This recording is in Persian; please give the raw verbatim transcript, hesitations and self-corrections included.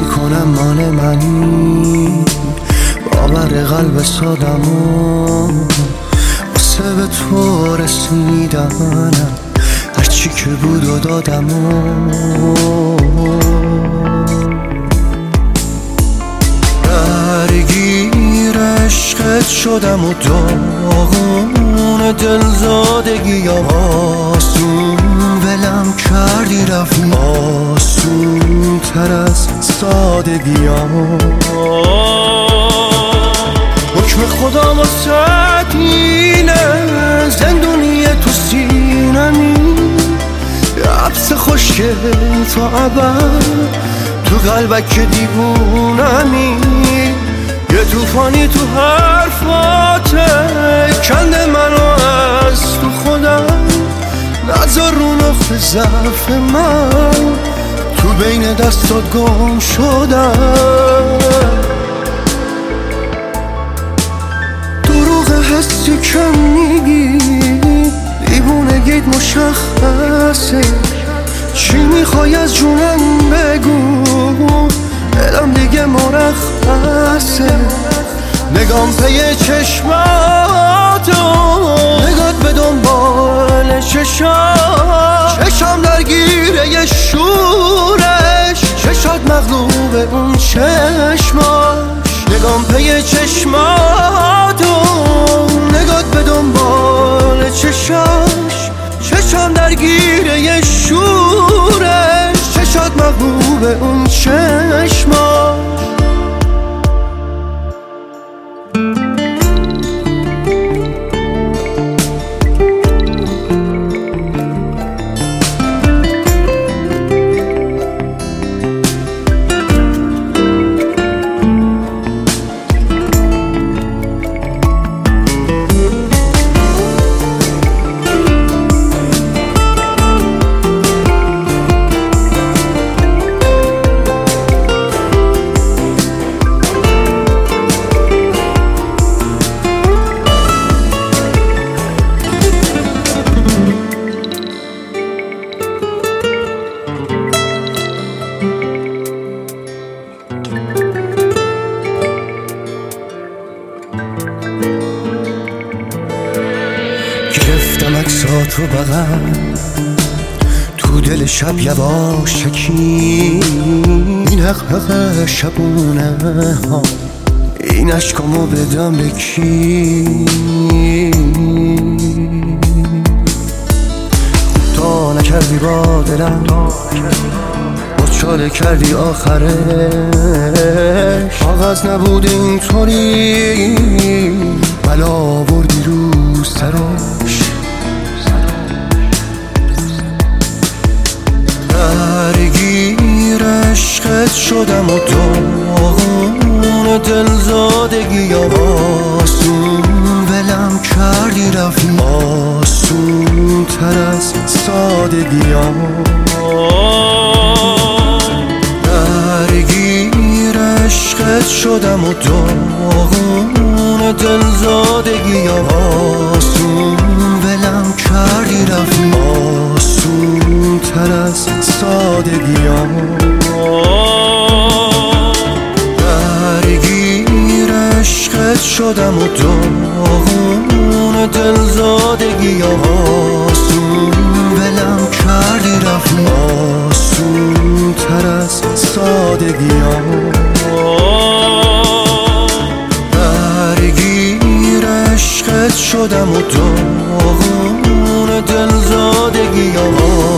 میکنم مال منی، باور قلب سادمو واسه به تو رسیدنم، هرچی که بود و دادمو. درگیر عشقت شدم و داغون دلزادگیم، آسون ولم کردی رفتی آسون تر از سادگیم. حکم خدا واسه اینه، زندونی تو سینمی، حبس خوشگل تا ابد تو قلبک دیوونمی. یه توفانی تو حرفاته کنده منو از تو خودم، نذار رو نقطه ضعف من تو بین دستات گم شدم. دروغ حسی که میگی دیوونگیت مشخصه، چی میخوای از جونم بگو، دلم دیگه مرخصه. نگام پی چشماتو، نگات به دنبال چشام، چشام درگیره یه شورش، چشات مغلوب اون چشماش. نگام پی چشماتو، نگات به دنبال چشاش، چشام درگیره یه شورش، چشات مغلوب اون چشماش. گرفتم عکساتو بغل تو دل شب یواشکی، این حق حق شبونه ها، این عشقامو بدم به کی؟ تا نکردی با دلم، چاله کردی آخرش، کاغذ نبود اینطوری، بلا آوردی رو سرش. درگیر عشقت شدم و داغون دلزادگیم، آسون ولم کردی رفتی آسون تر از سادگیم. درگیر عشقت شدم و داغون دلزادگیم، آسون ولم کردی رفتی آسون تر از سادگیم. درگیر عشقت شدم و داغون دلزادگیم، آسون ولم کردی رفتی آسون تر از سادگیم. درگیر عشقت شدم و داغون دلزادگیم،